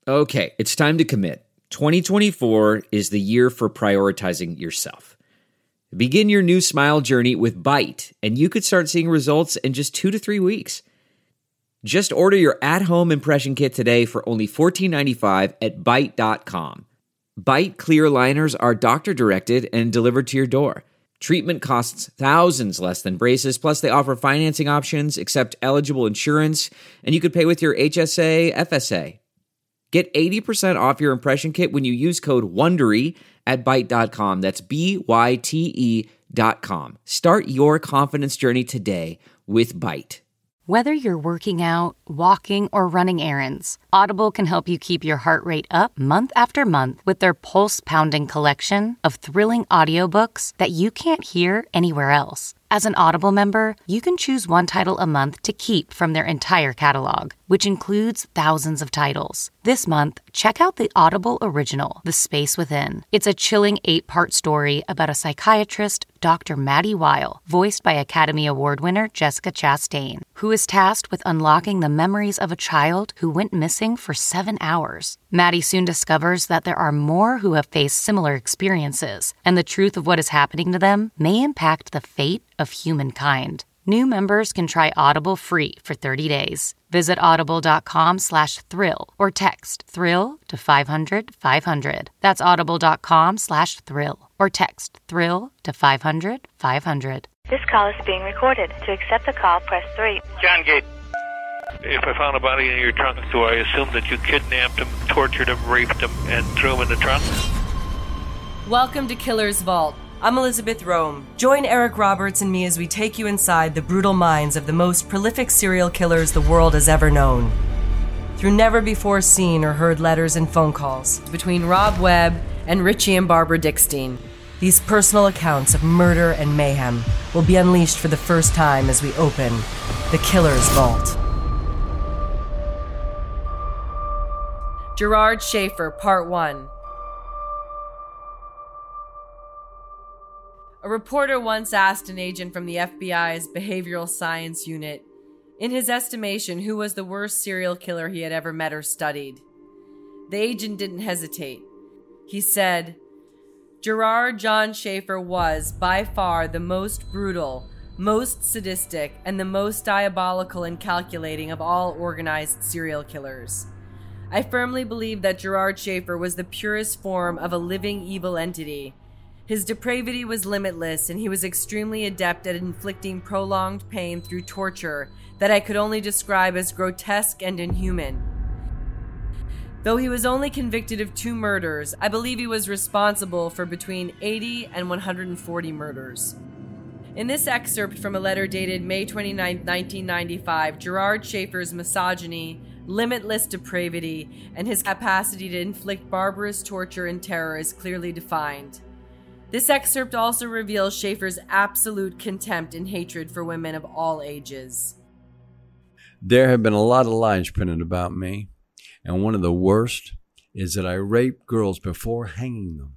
Okay, it's time to commit. 2024 is the year for prioritizing yourself. Begin your new smile journey with Byte, and you could start seeing results in just 2 to 3 weeks. Just order your at-home impression kit today for only $14.95 at Byte.com. Byte clear liners are doctor-directed and delivered to your door. Treatment costs thousands less than braces, plus they offer financing options, accept eligible insurance, and you could pay with your HSA, FSA. Get 80% off your impression kit when you use code WONDERY at Byte.com. That's BYTE.com. Start your confidence journey today with Byte. Whether you're working out, walking, or running errands, Audible can help you keep your heart rate up month after month with their pulse-pounding collection of thrilling audiobooks that you can't hear anywhere else. As an Audible member, you can choose one title a month to keep from their entire catalog, which includes thousands of titles. This month, check out the Audible original, The Space Within. It's a chilling 8-part story about a psychiatrist, Dr. Maddie Weil, voiced by Academy Award winner Jessica Chastain, who is tasked with unlocking the memories of a child who went missing for 7 hours. Maddie soon discovers that there are more who have faced similar experiences, and the truth of what is happening to them may impact the fate of humankind. New members can try Audible free for 30 days. Visit audible.com/thrill or text thrill to 500-500. That's audible.com/thrill or text thrill to 500-500. This call is being recorded. To accept the call, press 3. John Gate. If I found a body in your trunk, do I assume that you kidnapped him, tortured him, raped him, and threw him in the trunk? Welcome to Killer's Vault. I'm Elizabeth Rome. Join Eric Roberts and me as we take you inside the brutal minds of the most prolific serial killers the world has ever known. Through never-before-seen or heard letters and phone calls between Rob Webb and Richie and Barbara Dickstein, these personal accounts of murder and mayhem will be unleashed for the first time as we open the Killer's Vault. Gerard Schaefer, Part 1. A reporter once asked an agent from the FBI's Behavioral Science Unit, in his estimation, who was the worst serial killer he had ever met or studied. The agent didn't hesitate. He said, Gerard John Schaefer was, by far, the most brutal, most sadistic, and the most diabolical and calculating of all organized serial killers. I firmly believe that Gerard Schaefer was the purest form of a living evil entity. His depravity was limitless, and he was extremely adept at inflicting prolonged pain through torture that I could only describe as grotesque and inhuman. Though he was only convicted of 2 murders, I believe he was responsible for between 80 and 140 murders. In this excerpt from a letter dated May 29, 1995, Gerard Schaefer's misogyny, limitless depravity, and his capacity to inflict barbarous torture and terror is clearly defined. This excerpt also reveals Schaefer's absolute contempt and hatred for women of all ages. There have been a lot of lies printed about me, and one of the worst is that I rape girls before hanging them.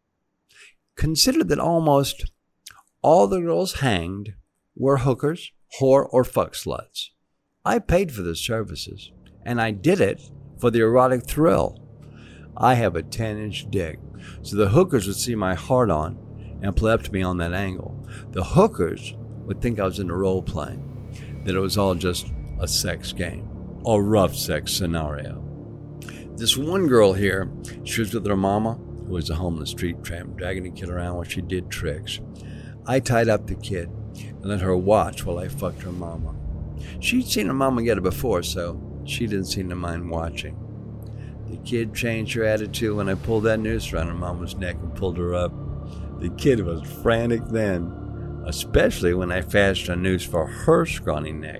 Consider that almost all the girls hanged were hookers, whore, or fuck sluts. I paid for the services, and I did it for the erotic thrill. I have a 10-inch dick, so the hookers would see my heart on and play up to me on that angle. The hookers would think I was in a role playing, that it was all just a sex game, a rough sex scenario. This one girl here, she was with her mama, who was a homeless street tramp, dragging the kid around while she did tricks. I tied up the kid and let her watch while I fucked her mama. She'd seen her mama get it before, so she didn't seem to mind watching. The kid changed her attitude when I pulled that noose around her mama's neck and pulled her up. The kid was frantic then, especially when I fashioned a noose for her scrawny neck.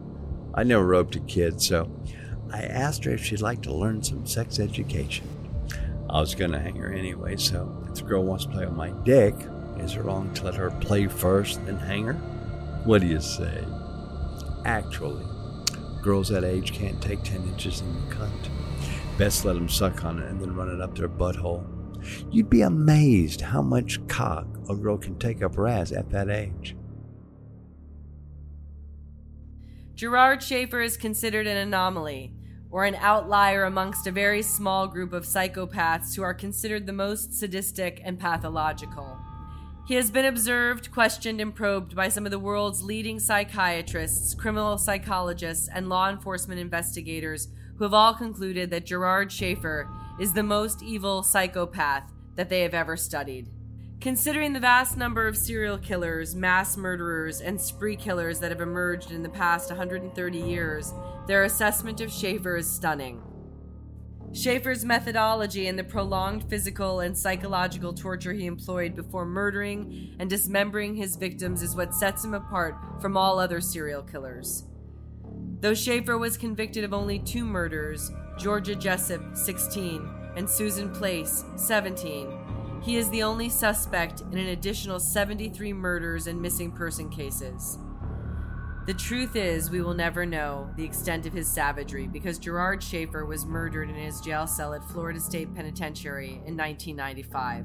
I never roped a kid, so I asked her if she'd like to learn some sex education. I was going to hang her anyway, so if the girl wants to play with my dick, is it wrong to let her play first, then hang her? What do you say? Actually, girls that age can't take 10 inches in the cunt. Best let them suck on it and then run it up their butthole. You'd be amazed how much cock a girl can take up her ass at that age. Gerard Schaefer is considered an anomaly. or an outlier amongst a very small group of psychopaths who are considered the most sadistic and pathological. He has been observed, questioned, and probed by some of the world's leading psychiatrists, criminal psychologists, and law enforcement investigators who have all concluded that Gerard Schaefer is the most evil psychopath that they have ever studied. Considering the vast number of serial killers, mass murderers, and spree killers that have emerged in the past 130 years, their assessment of Schaefer is stunning. Schaefer's methodology and the prolonged physical and psychological torture he employed before murdering and dismembering his victims is what sets him apart from all other serial killers. Though Schaefer was convicted of only 2 murders, Georgia Jessup, 16, and Susan Place, 17, he is the only suspect in an additional 73 murders and missing person cases. The truth is, we will never know the extent of his savagery because Gerard Schaefer was murdered in his jail cell at Florida State Penitentiary in 1995.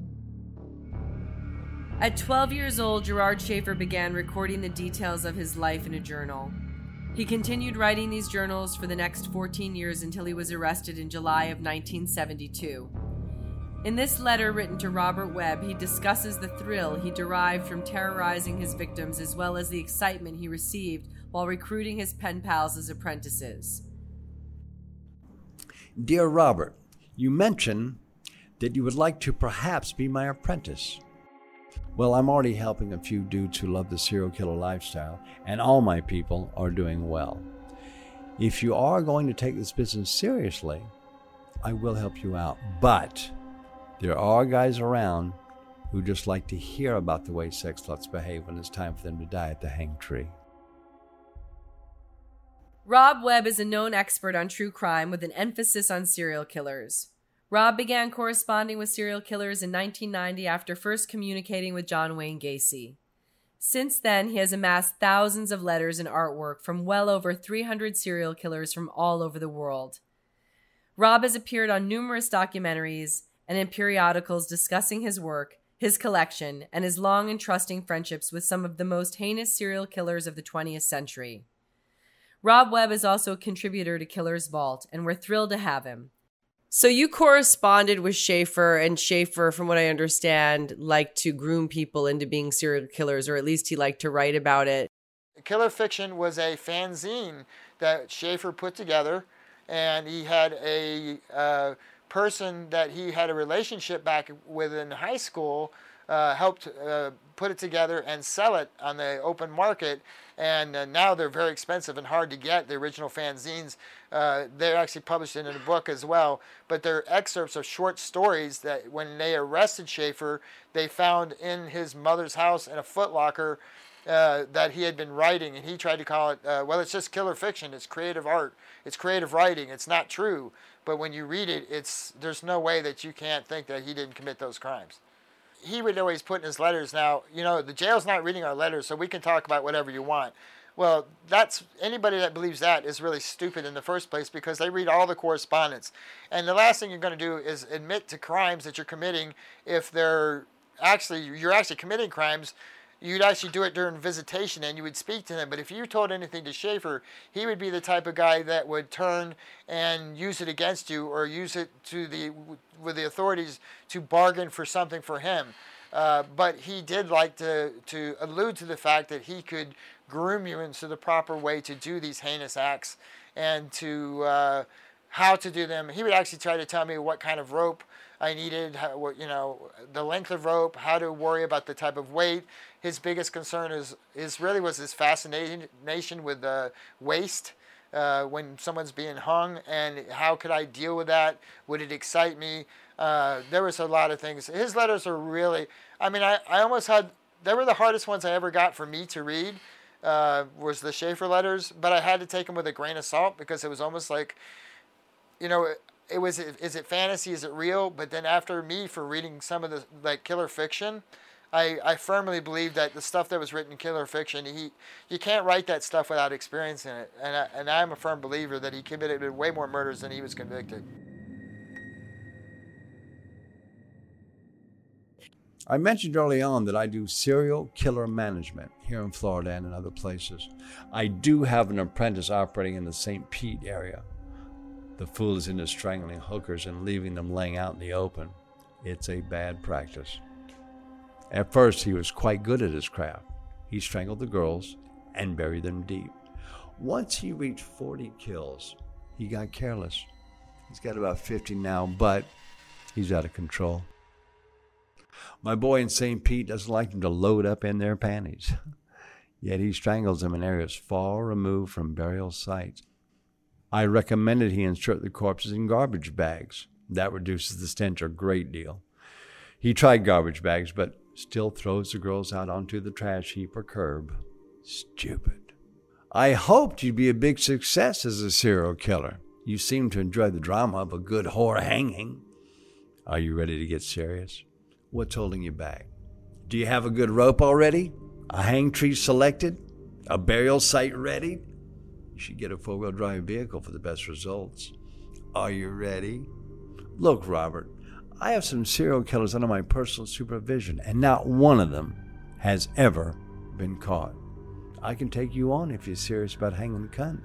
At 12 years old, Gerard Schaefer began recording the details of his life in a journal. He continued writing these journals for the next 14 years until he was arrested in July of 1972. In this letter written to Robert Webb, he discusses the thrill he derived from terrorizing his victims as well as the excitement he received while recruiting his pen pals as apprentices. Dear Robert, you mentioned that you would like to perhaps be my apprentice. Well, I'm already helping a few dudes who love the serial killer lifestyle, and all my people are doing well. If you are going to take this business seriously, I will help you out, but there are guys around who just like to hear about the way sex sluts behave when it's time for them to die at the hang tree. Rob Webb is a known expert on true crime with an emphasis on serial killers. Rob began corresponding with serial killers in 1990 after first communicating with John Wayne Gacy. Since then, he has amassed thousands of letters and artwork from well over 300 serial killers from all over the world. Rob has appeared on numerous documentaries and in periodicals discussing his work, his collection, and his long and trusting friendships with some of the most heinous serial killers of the 20th century. Rob Webb is also a contributor to Killer's Vault, and we're thrilled to have him. So you corresponded with Schaefer, and Schaefer, from what I understand, liked to groom people into being serial killers, or at least he liked to write about it. Killer Fiction was a fanzine that Schaefer put together, and he had a person that he had a relationship back with in high school helped put it together and sell it on the open market. And now they're very expensive and hard to get, the original fanzines. They're actually published in a book as well. But they're excerpts of short stories that when they arrested Schaefer, they found in his mother's house in a footlocker that he had been writing. And he tried to call it, well, it's just killer fiction. It's creative art. It's creative writing. It's not true. But when you read it, there's no way that you can't think that he didn't commit those crimes. He would always put in his letters, now, you know, the jail's not reading our letters, so we can talk about whatever you want. Well, anybody that believes that is really stupid in the first place because they read all the correspondence. And the last thing you're going to do is admit to crimes that you're committing if you're actually committing crimes. You'd actually do it during visitation and you would speak to him. But if you told anything to Schaefer, he would be the type of guy that would turn and use it against you or use it with the authorities to bargain for something for him. But he did like to allude to the fact that he could groom you into the proper way to do these heinous acts and to how to do them. He would actually try to tell me what kind of rope I needed, the length of rope, how to worry about the type of weight. His biggest concern was his fascination with the waist when someone's being hung, and how could I deal with that? Would it excite me? There was a lot of things. His letters are really, I they were the hardest ones I ever got for me to read, was the Schaefer letters, but I had to take them with a grain of salt because it was almost like, is it fantasy? Is it real? But then after for reading some of the Killer Fiction, I firmly believe that the stuff that was written in Killer Fiction, you can't write that stuff without experiencing it. And I'm a firm believer that he committed way more murders than he was convicted. I mentioned early on that I do serial killer management here in Florida and in other places. I do have an apprentice operating in the St. Pete area The fool is into strangling hookers and leaving them laying out in the open. It's a bad practice. At first, he was quite good at his craft. He strangled the girls and buried them deep. Once he reached 40 kills, he got careless. He's got about 50 now, but he's out of control. My boy in St. Pete doesn't like them to load up in their panties. Yet he strangles them in areas far removed from burial sites. I recommended he insert the corpses in garbage bags. That reduces the stench a great deal. He tried garbage bags, but still throws the girls out onto the trash heap or curb. Stupid. I hoped you'd be a big success as a serial killer. You seem to enjoy the drama of a good whore hanging. Are you ready to get serious? What's holding you back? Do you have a good rope already? A hang tree selected? A burial site ready? You should get a four-wheel drive vehicle for the best results. Are you ready? Look, Robert, I have some serial killers under my personal supervision, and not one of them has ever been caught. I can take you on if you're serious about hanging the cunt.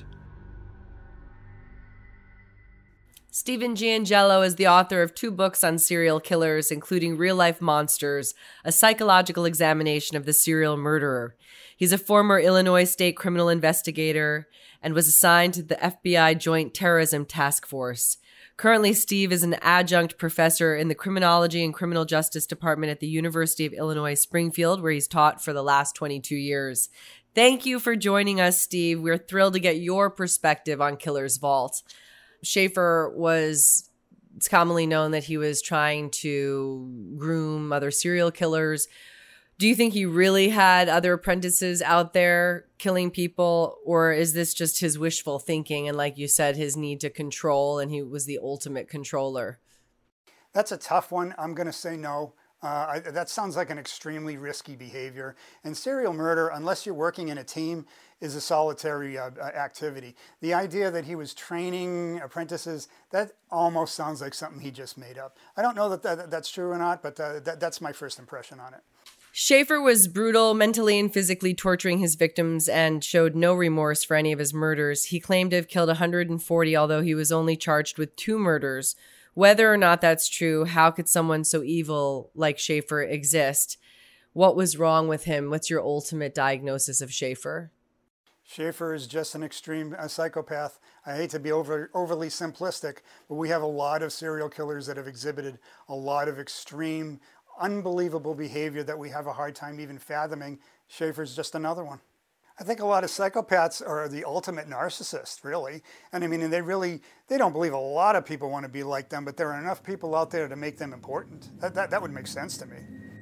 Stephen Giangelo is the author of 2 books on serial killers, including Real Life Monsters, a psychological examination of the serial murderer. He's a former Illinois state criminal investigator and was assigned to the FBI Joint Terrorism Task Force. Currently, Steve is an adjunct professor in the Criminology and Criminal Justice Department at the University of Illinois Springfield, where he's taught for the last 22 years. Thank you for joining us, Steve. We're thrilled to get your perspective on Killer's Vault. Schaefer it's commonly known that he was trying to groom other serial killers. Do you think he really had other apprentices out there killing people, or is this just his wishful thinking and, like you said, his need to control, and he was the ultimate controller? That's a tough one. I'm going to say no. That sounds like an extremely risky behavior. And serial murder, unless you're working in a team, is a solitary activity. The idea that he was training apprentices, that almost sounds like something he just made up. I don't know that that's true or not, but that's my first impression on it. Schaefer was brutal, mentally and physically torturing his victims and showed no remorse for any of his murders. He claimed to have killed 140, although he was only charged with 2 murders. Whether or not that's true, how could someone so evil like Schaefer exist? What was wrong with him? What's your ultimate diagnosis of Schaefer? Schaefer is just an extreme psychopath. I hate to be overly simplistic, but we have a lot of serial killers that have exhibited a lot of extreme, unbelievable behavior that we have a hard time even fathoming. Schaefer's just another one. I think a lot of psychopaths are the ultimate narcissist, really. And I mean, they don't believe a lot of people want to be like them, but there are enough people out there to make them important. That would make sense to me.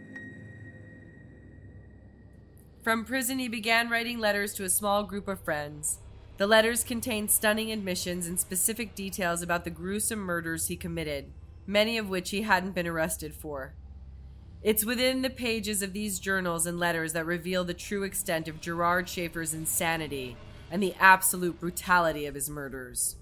From prison, he began writing letters to a small group of friends. The letters contained stunning admissions and specific details about the gruesome murders he committed, many of which he hadn't been arrested for. It's within the pages of these journals and letters that reveal the true extent of Gerard Schaefer's insanity and the absolute brutality of his murders.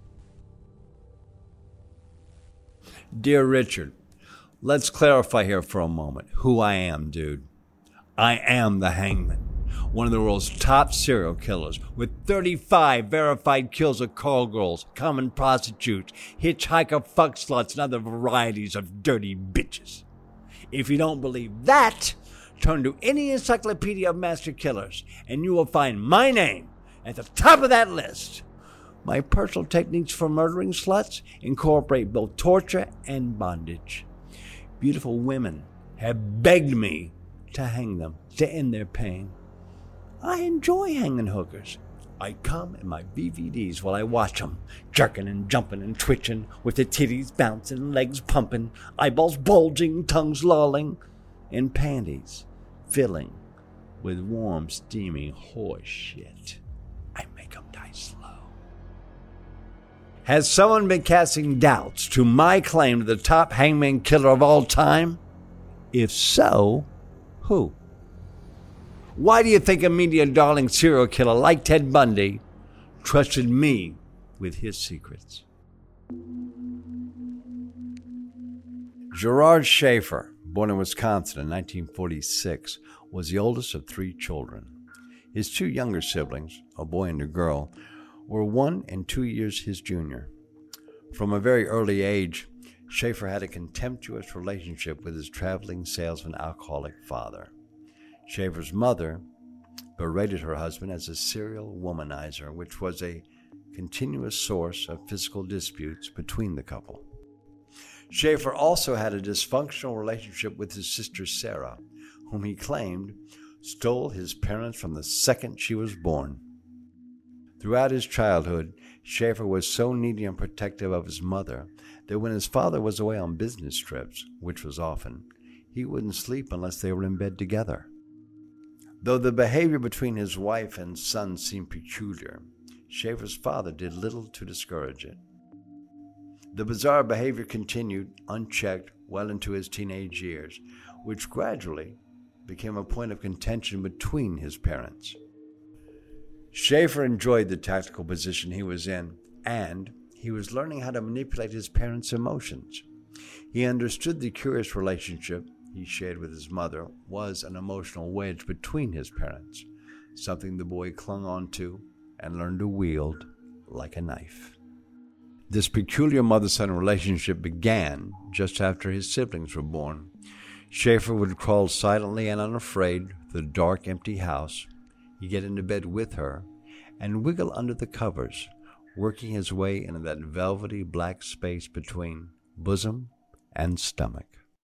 Dear Richard, let's clarify here for a moment who I am, dude. I am the Hangman, one of the world's top serial killers, with 35 verified kills of call girls, common prostitutes, hitchhiker fuck sluts, and other varieties of dirty bitches. If you don't believe that, turn to any encyclopedia of master killers, and you will find my name at the top of that list. My personal techniques for murdering sluts incorporate both torture and bondage. Beautiful women have begged me to hang them, to end their pain. I enjoy hanging hookers. I come in my VVDs while I watch them, jerking and jumping and twitching, with their titties bouncing, legs pumping, eyeballs bulging, tongues lolling, and panties filling with warm, steaming horse shit. I make them die slow. Has someone been casting doubts to my claim to the top hangman killer of all time? If so, who? Why do you think a media darling serial killer like Ted Bundy trusted me with his secrets? Gerard Schaefer, born in Wisconsin in 1946, was the oldest of 3 children. His 2 younger siblings, a boy and a girl, were 1 and 2 years his junior. From a very early age, Schaefer had a contemptuous relationship with his traveling salesman alcoholic father. Schaefer's mother berated her husband as a serial womanizer, which was a continuous source of physical disputes between the couple. Schaefer also had a dysfunctional relationship with his sister Sarah, whom he claimed stole his parents from the second she was born. Throughout his childhood, Schaefer was so needy and protective of his mother that when his father was away on business trips, which was often, he wouldn't sleep unless they were in bed together. Though the behavior between his wife and son seemed peculiar, Schaefer's father did little to discourage it. The bizarre behavior continued unchecked well into his teenage years, which gradually became a point of contention between his parents. Schaefer enjoyed the tactical position he was in, and he was learning how to manipulate his parents' emotions. He understood the curious relationship he shared with his mother was an emotional wedge between his parents, something the boy clung on to and learned to wield like a knife. This peculiar mother-son relationship began just after his siblings were born. Schaefer would crawl silently and unafraid to the dark, empty house. He'd get into bed with her and wiggle under the covers, working his way into that velvety black space between bosom and stomach.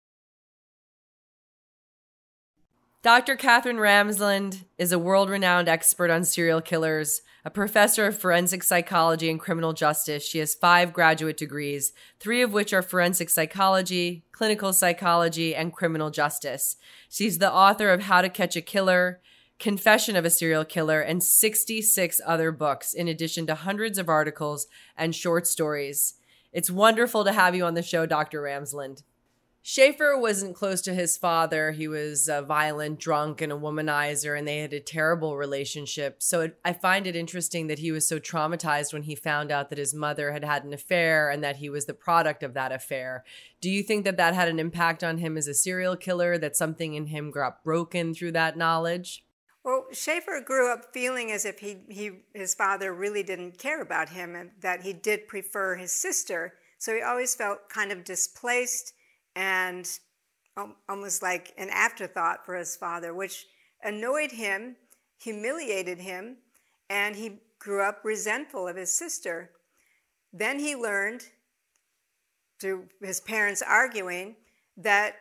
Dr. Catherine Ramsland is a world-renowned expert on serial killers, a professor of forensic psychology and criminal justice. She has 5 graduate degrees, 3 of which are forensic psychology, clinical psychology, and criminal justice. She's the author of How to Catch a Killer, Confession of a Serial Killer, and 66 other books, in addition to hundreds of articles and short stories. It's wonderful to have you on the show, Dr. Ramsland. Schaefer wasn't close to his father. He was a violent, drunk, and a womanizer, and they had a terrible relationship. So I find it interesting that he was so traumatized when he found out that his mother had had an affair and that he was the product of that affair. Do you think that that had an impact on him as a serial killer, that something in him got broken through that knowledge? Well, Schaefer grew up feeling as if his father really didn't care about him and that he did prefer his sister. So he always felt kind of displaced and almost like an afterthought for his father, which annoyed him, humiliated him, and he grew up resentful of his sister. Then he learned, through his parents arguing, that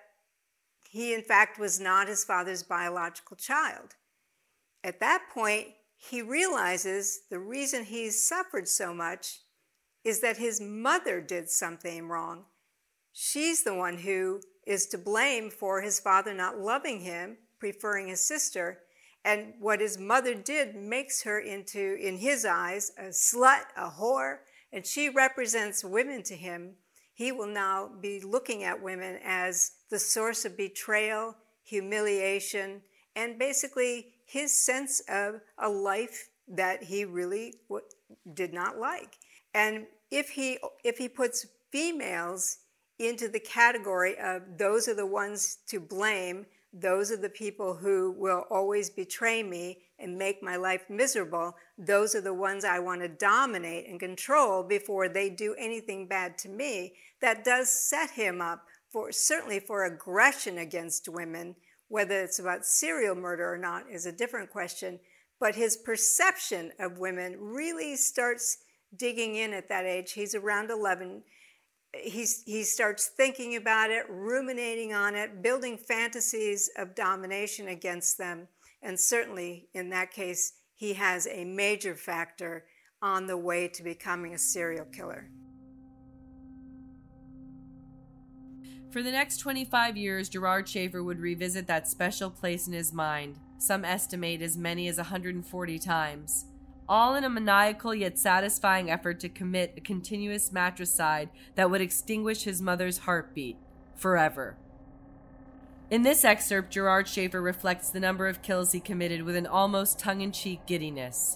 he in fact was not his father's biological child. At that point, he realizes the reason he's suffered so much is that his mother did something wrong. She's the one who is to blame for his father not loving him, preferring his sister. And what his mother did makes her into, in his eyes, a slut, a whore, and she represents women to him. He will now be looking at women as the source of betrayal, humiliation, and basically his sense of a life that he really did not like. And if he puts females into the category of those are the ones to blame, those are the people who will always betray me and make my life miserable, those are the ones I want to dominate and control before they do anything bad to me, that does set him up certainly for aggression against women. Whether it's about serial murder or not is a different question, but his perception of women really starts digging in at that age. He's around 11. He starts thinking about it, ruminating on it, building fantasies of domination against them. And certainly, in that case, he has a major factor on the way to becoming a serial killer. For the next 25 years, Gerard Schaefer would revisit that special place in his mind, some estimate as many as 140 times, all in a maniacal yet satisfying effort to commit a continuous matricide that would extinguish his mother's heartbeat forever. In this excerpt, Gerard Schaefer reflects the number of kills he committed with an almost tongue-in-cheek giddiness.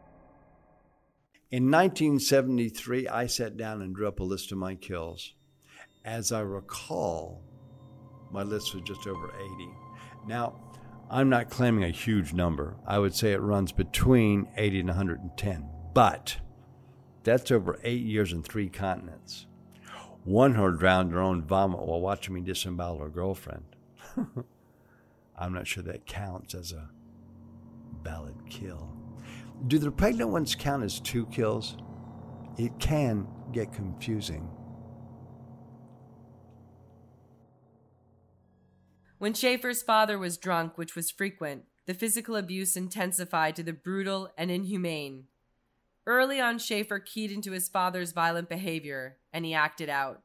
In 1973, I sat down and drew up a list of my kills. As I recall, my list was just over 80. Now, I'm not claiming a huge number. I would say it runs between 80 and 110. But That's over 8 years and 3 continents. One her drowned her own vomit while watching me disembowel her girlfriend. I'm not sure that counts as a valid kill. Do the pregnant ones count as 2 kills? It can get confusing. When Schaefer's father was drunk, which was frequent, the physical abuse intensified to the brutal and inhumane. Early on, Schaefer keyed into his father's violent behavior, and he acted out.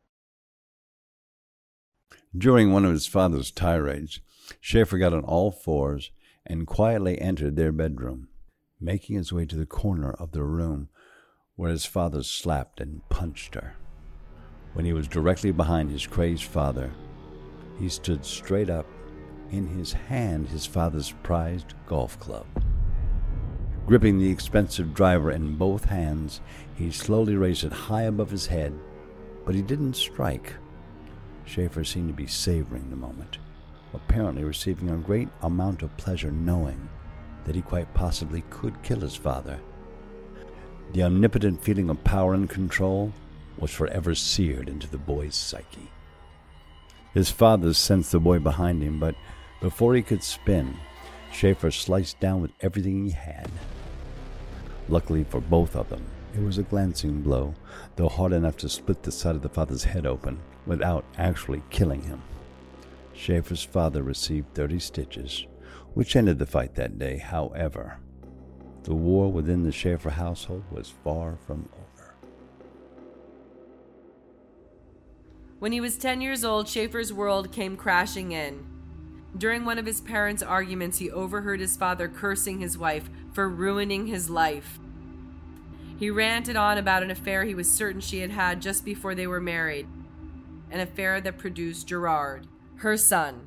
During one of his father's tirades, Schaefer got on all fours and quietly entered their bedroom, making his way to the corner of the room where his father slapped and punched her. When he was directly behind his crazed father, he stood straight up, in his hand his father's prized golf club. Gripping the expensive driver in both hands, he slowly raised it high above his head, but he didn't strike. Schaefer seemed to be savoring the moment, apparently receiving a great amount of pleasure knowing that he quite possibly could kill his father. The omnipotent feeling of power and control was forever seared into the boy's psyche. His father sensed the boy behind him, but before he could spin, Schaefer sliced down with everything he had. Luckily for both of them, it was a glancing blow, though hard enough to split the side of the father's head open without actually killing him. Schaefer's father received 30 stitches, which ended the fight that day. However, the war within the Schaefer household was far from over. When he was 10 years old, Schaefer's world came crashing in. During one of his parents' arguments, he overheard his father cursing his wife for ruining his life. He ranted on about an affair he was certain she had had just before they were married, an affair that produced Gerard, her son.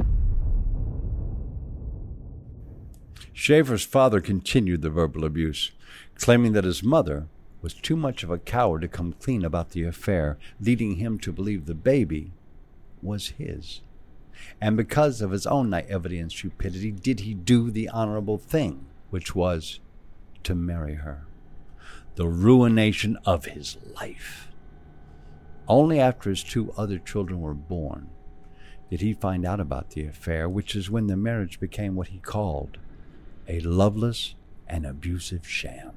Schaefer's father continued the verbal abuse, claiming that his mother was too much of a coward to come clean about the affair, leading him to believe the baby was his. And because of his own naivety and stupidity, did he do the honorable thing, which was to marry her. The ruination of his life. Only after his 2 other children were born did he find out about the affair, which is when the marriage became what he called a loveless and abusive sham.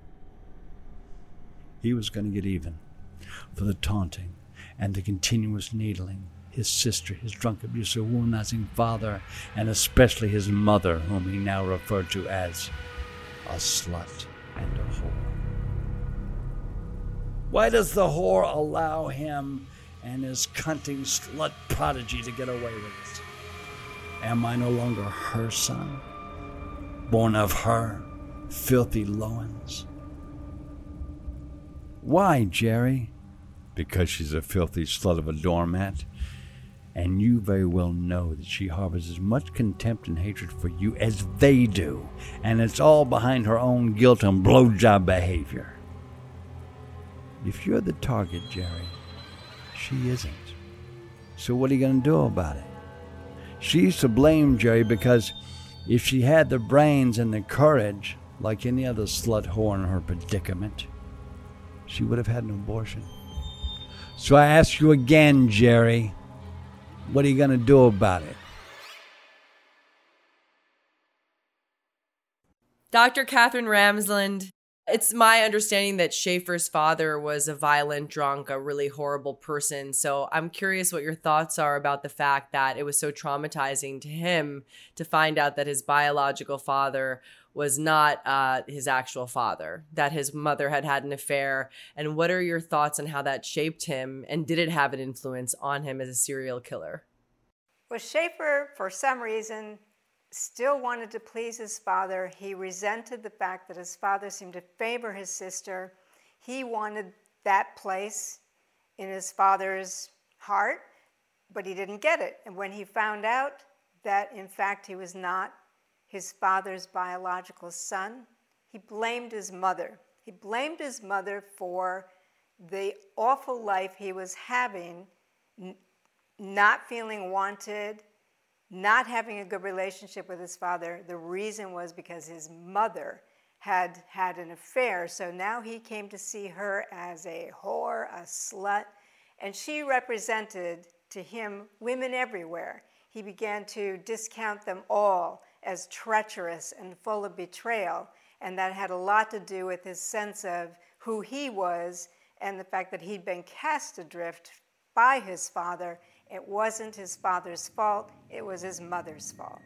He was going to get even for the taunting and the continuous needling, his sister, his drunk, abusive, womanizing father, and especially his mother, whom he now referred to as a slut and a whore. Why does the whore allow him and his cunting slut prodigy to get away with it? Am I no longer her son, born of her filthy loins? Why, Jerry? Because she's a filthy slut of a doormat. And you very well know that she harbors as much contempt and hatred for you as they do. And it's all behind her own guilt and blowjob behavior. If you're the target, Jerry, she isn't. So what are you going to do about it? She's to blame, Jerry, because if she had the brains and the courage, like any other slut whore in her predicament, she would have had an abortion. So I ask you again, Jerry, what are you going to do about it? Dr. Catherine Ramsland, it's my understanding that Schaefer's father was a violent drunk, a really horrible person. So I'm curious what your thoughts are about the fact that it was so traumatizing to him to find out that his biological father was not his actual father, that his mother had had an affair. And what are your thoughts on how that shaped him? And did it have an influence on him as a serial killer? Well, Schaefer, for some reason, still wanted to please his father. He resented the fact that his father seemed to favor his sister. He wanted that place in his father's heart, but he didn't get it. And when he found out that, in fact, he was not his father's biological son, he blamed his mother. He blamed his mother for the awful life he was having, not feeling wanted, not having a good relationship with his father. The reason was because his mother had had an affair. So now he came to see her as a whore, a slut, and she represented to him women everywhere. He began to discount them all as treacherous and full of betrayal, and that had a lot to do with his sense of who he was and the fact that he'd been cast adrift by his father. It wasn't his father's fault, it was his mother's fault.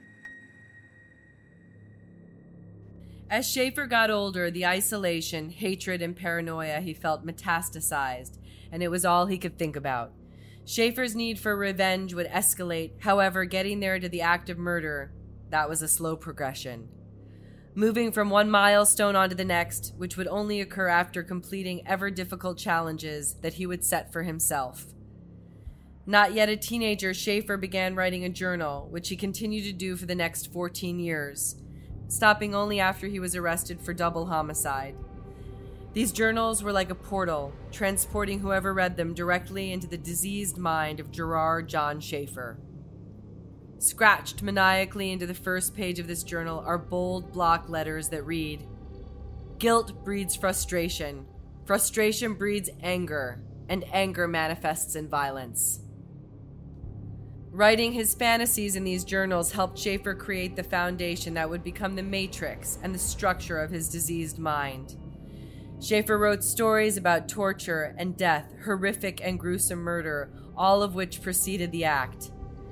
As Schaefer got older, the isolation, hatred, and paranoia he felt metastasized, and it was all he could think about. Schaefer's need for revenge would escalate. However, getting there to the act of murder, that was a slow progression. Moving from one milestone onto the next, which would only occur after completing ever-difficult challenges that he would set for himself. Not yet a teenager, Schaefer began writing a journal, which he continued to do for the next 14 years, stopping only after he was arrested for double homicide. These journals were like a portal, transporting whoever read them directly into the diseased mind of Gerard John Schaefer. Scratched maniacally into the first page of this journal are bold block letters that read, "Guilt breeds frustration. Frustration breeds anger, and anger manifests in violence." Writing his fantasies in these journals helped Schaefer create the foundation that would become the matrix and the structure of his diseased mind. Schaefer wrote stories about torture and death, horrific and gruesome murder, all of which preceded the act.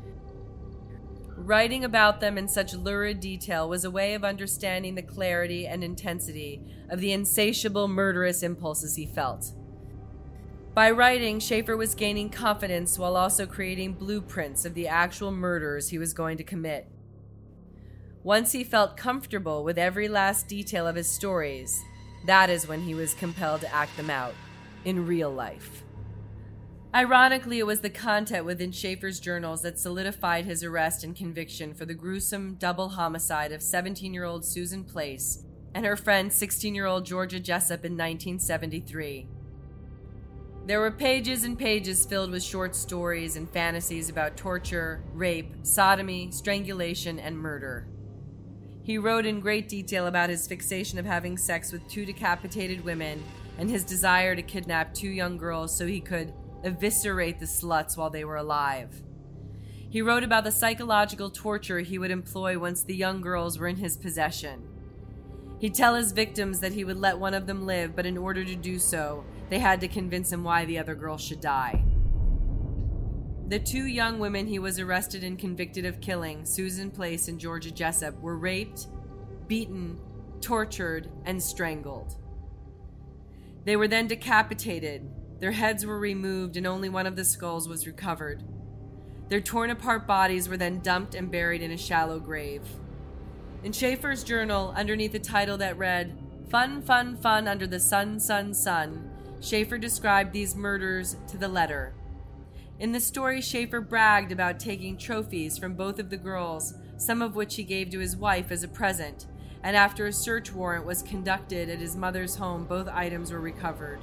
Writing about them in such lurid detail was a way of understanding the clarity and intensity of the insatiable murderous impulses he felt. By writing, Schaefer was gaining confidence while also creating blueprints of the actual murders he was going to commit. Once he felt comfortable with every last detail of his stories, that is when he was compelled to act them out, in real life. Ironically, it was the content within Schaefer's journals that solidified his arrest and conviction for the gruesome double homicide of 17-year-old Susan Place and her friend 16-year-old Georgia Jessup in 1973. There were pages and pages filled with short stories and fantasies about torture, rape, sodomy, strangulation, and murder. He wrote in great detail about his fixation of having sex with 2 decapitated women and his desire to kidnap 2 young girls so he could eviscerate the sluts while they were alive. He wrote about the psychological torture he would employ once the young girls were in his possession. He'd tell his victims that he would let one of them live, but in order to do so, they had to convince him why the other girl should die. The 2 young women he was arrested and convicted of killing, Susan Place and Georgia Jessup, were raped, beaten, tortured, and strangled. They were then decapitated. Their heads were removed and only one of the skulls was recovered. Their torn apart bodies were then dumped and buried in a shallow grave. In Schaefer's journal, underneath a title that read, "Fun, fun, fun under the sun, sun, sun," Schaefer described these murders to the letter. In the story, Schaefer bragged about taking trophies from both of the girls, some of which he gave to his wife as a present, and after a search warrant was conducted at his mother's home, both items were recovered.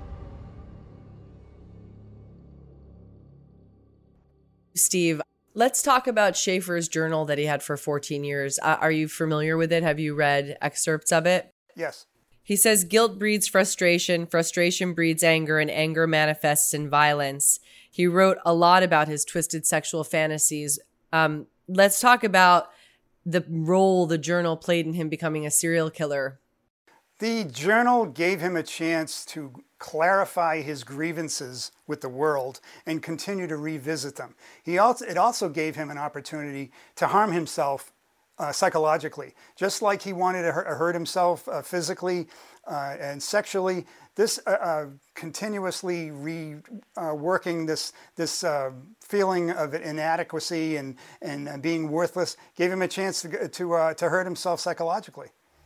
Steve, let's talk about Schaefer's journal that he had for 14 years. Are you familiar with it? Have you read excerpts of it? Yes. He says, "Guilt breeds frustration, frustration breeds anger, and anger manifests in violence." He wrote a lot about his twisted sexual fantasies. Let's talk about the role the journal played in him becoming a serial killer. The journal gave him a chance to clarify his grievances with the world and continue to revisit them. It also gave him an opportunity to harm himself psychologically. Just like he wanted to hurt himself physically and sexually, this continuously reworking this feeling of inadequacy and being worthless gave him a chance to hurt himself psychologically.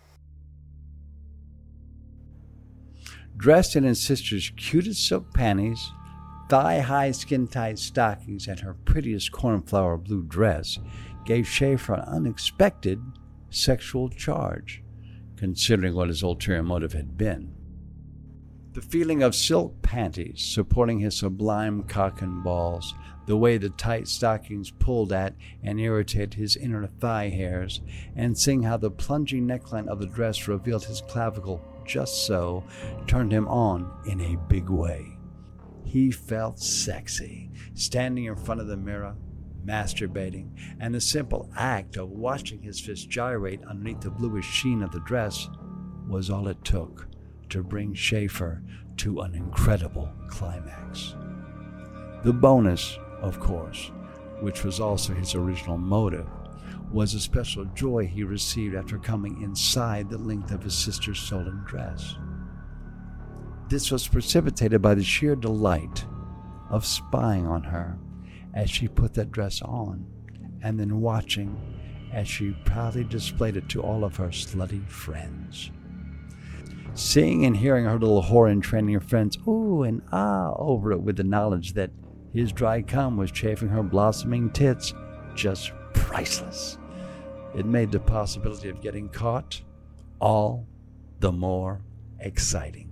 Dressed in his sister's cutest silk panties, thigh-high skin-tight stockings, and her prettiest cornflower blue dress gave Schaefer an unexpected sexual charge, considering what his ulterior motive had been. The feeling of silk panties supporting his sublime cock and balls, the way the tight stockings pulled at and irritated his inner thigh hairs, and seeing how the plunging neckline of the dress revealed his clavicle just so, turned him on in a big way. He felt sexy, standing in front of the mirror, masturbating, and the simple act of watching his fist gyrate underneath the bluish sheen of the dress was all it took to bring Schaefer to an incredible climax. The bonus, of course, which was also his original motive, was a special joy he received after coming inside the length of his sister's stolen dress. This was precipitated by the sheer delight of spying on her as she put that dress on, and then watching as she proudly displayed it to all of her slutty friends. Seeing and hearing her little whore in training her friends ooh and ah over it with the knowledge that his dry cum was chafing her blossoming tits, just priceless. It made the possibility of getting caught all the more exciting.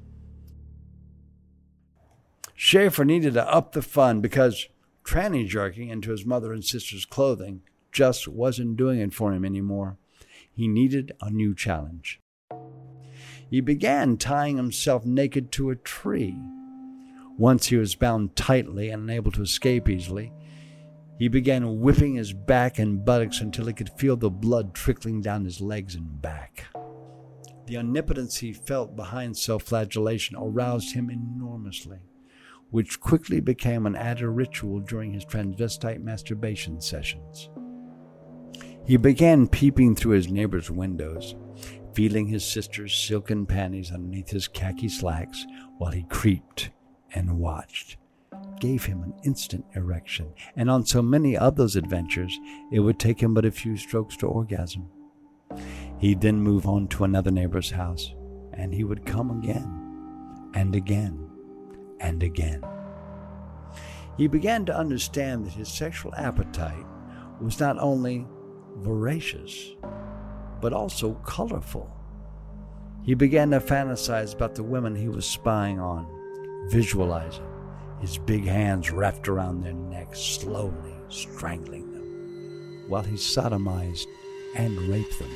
Schaefer needed to up the fun because tranny jerking into his mother and sister's clothing just wasn't doing it for him anymore. He needed a new challenge. He began tying himself naked to a tree. Once he was bound tightly and unable to escape easily, he began whipping his back and buttocks until he could feel the blood trickling down his legs and back. The omnipotence he felt behind self-flagellation aroused him enormously, which quickly became an added ritual during his transvestite masturbation sessions. He began peeping through his neighbors' windows, feeling his sister's silken panties underneath his khaki slacks while he creeped and watched. Gave him an instant erection, and on so many of those adventures, it would take him but a few strokes to orgasm. He'd then move on to another neighbor's house, and he would come again, and again, and again. He began to understand that his sexual appetite was not only voracious, but also colorful. He began to fantasize about the women he was spying on, visualizing his big hands wrapped around their necks, slowly strangling them, while he sodomized and raped them.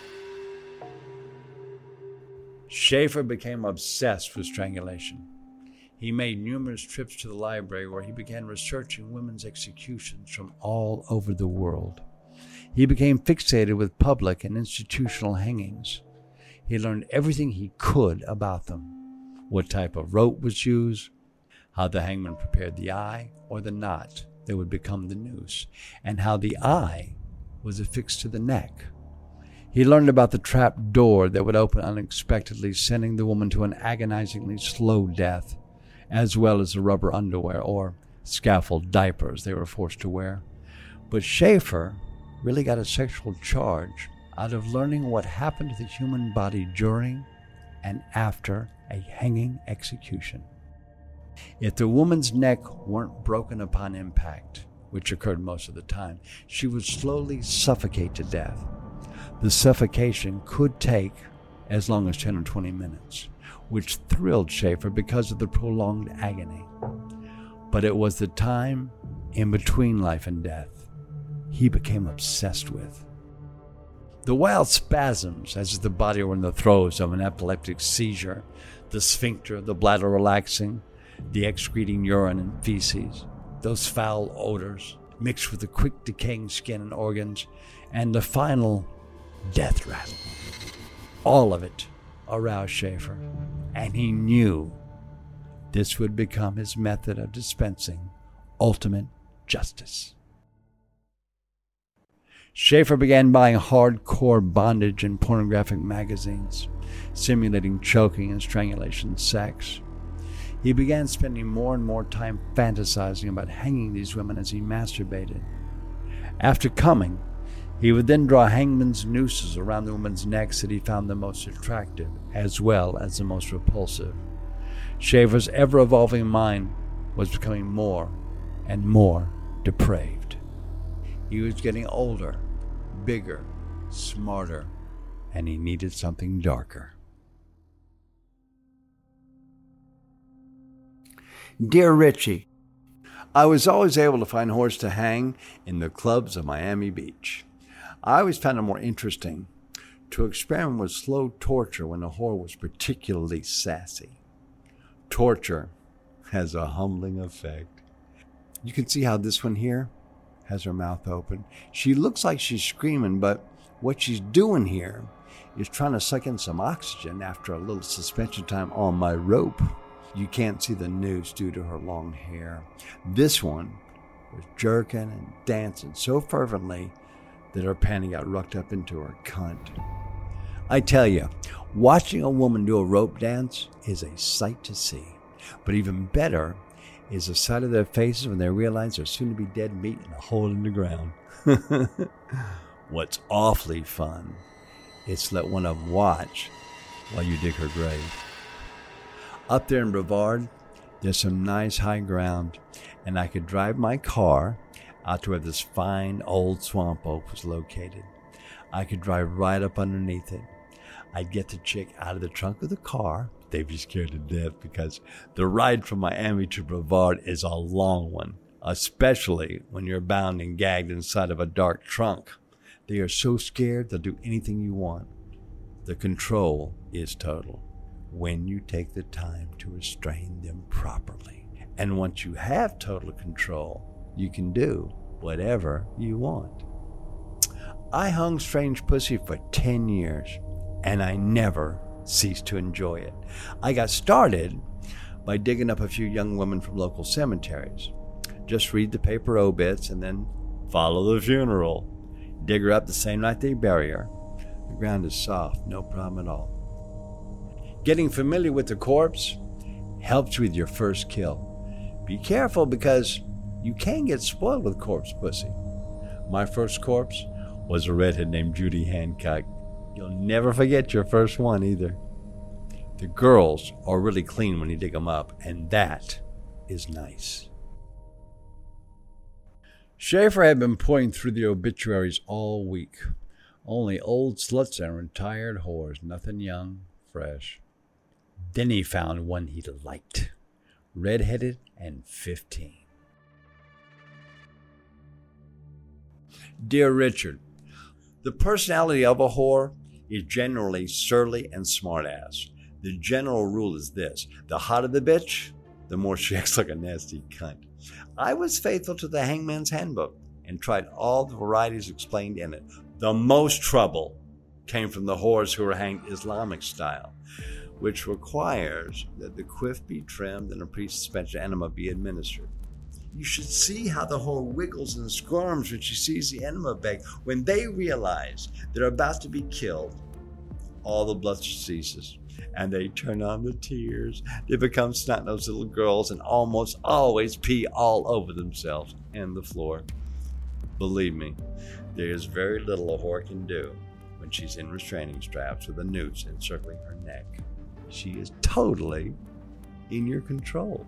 Schaefer became obsessed with strangulation. He made numerous trips to the library where he began researching women's executions from all over the world. He became fixated with public and institutional hangings. He learned everything he could about them, what type of rope was used, how the hangman prepared the eye or the knot that would become the noose, and how the eye was affixed to the neck. He learned about the trap door that would open unexpectedly, sending the woman to an agonizingly slow death, as well as the rubber underwear or scaffold diapers they were forced to wear. But Schaefer really got a sexual charge out of learning what happened to the human body during and after a hanging execution. If the woman's neck weren't broken upon impact, which occurred most of the time, she would slowly suffocate to death. The suffocation could take as long as 10 or 20 minutes, which thrilled Schaefer because of the prolonged agony. But it was the time in between life and death he became obsessed with. The wild spasms as if the body were in the throes of an epileptic seizure, the sphincter, the bladder relaxing, the excreting urine and feces, those foul odors mixed with the quick decaying skin and organs, and the final death rattle. All of it aroused Schaefer, and he knew this would become his method of dispensing ultimate justice. Schaefer began buying hardcore bondage and pornographic magazines, simulating choking and strangulation sex. He began spending more and more time fantasizing about hanging these women as he masturbated. After coming, he would then draw hangman's nooses around the women's necks that he found the most attractive, as well as the most repulsive. Schaefer's ever-evolving mind was becoming more and more depraved. He was getting older, bigger, smarter, and he needed something darker. Dear Richie, I was always able to find whores to hang in the clubs of Miami Beach. I always found it more interesting to experiment with slow torture when a whore was particularly sassy. Torture has a humbling effect. You can see how this one here has her mouth open. She looks like she's screaming, but what she's doing here is trying to suck in some oxygen after a little suspension time on my rope. You can't see the noose due to her long hair. This one was jerking and dancing so fervently that her panty got rucked up into her cunt. I tell you, watching a woman do a rope dance is a sight to see. But even better is the sight of their faces when they realize they're soon to be dead meat in a hole in the ground. What's awfully fun is to let one of them watch while you dig her grave. Up there in Brevard, there's some nice high ground, and I could drive my car out to where this fine old swamp oak was located. I could drive right up underneath it. I'd get the chick out of the trunk of the car. They'd be scared to death because the ride from Miami to Brevard is a long one, especially when you're bound and gagged inside of a dark trunk. They are so scared they'll do anything you want. The control is total when you take the time to restrain them properly. And once you have total control, you can do whatever you want. I hung strange pussy for 10 years, and I never ceased to enjoy it. I got started by digging up a few young women from local cemeteries. Just read the paper obits and then follow the funeral. Dig her up the same night they bury her. The ground is soft, no problem at all. Getting familiar with the corpse helps you with your first kill. Be careful because you can get spoiled with corpse pussy. My first corpse was a redhead named Judy Hancock. You'll never forget your first one either. The girls are really clean when you dig them up, and that is nice. Schaefer had been poring through the obituaries all week. Only old sluts and retired whores, nothing young, fresh. Then he found one he liked, redheaded and 15. Dear Richard, the personality of a whore is generally surly and smartass. The general rule is this: the hotter the bitch, the more she acts like a nasty cunt. I was faithful to the Hangman's Handbook and tried all the varieties explained in it. The most trouble came from the whores who were hanged Islamic style, which requires that the quiff be trimmed and a pre-suspension enema be administered. You should see how the whore wiggles and squirms when she sees the enema bag. When they realize they're about to be killed, all the blood ceases, and they turn on the tears. They become snot-nosed little girls and almost always pee all over themselves and the floor. Believe me, there is very little a whore can do when she's in restraining straps with a noose encircling her neck. She is totally in your control.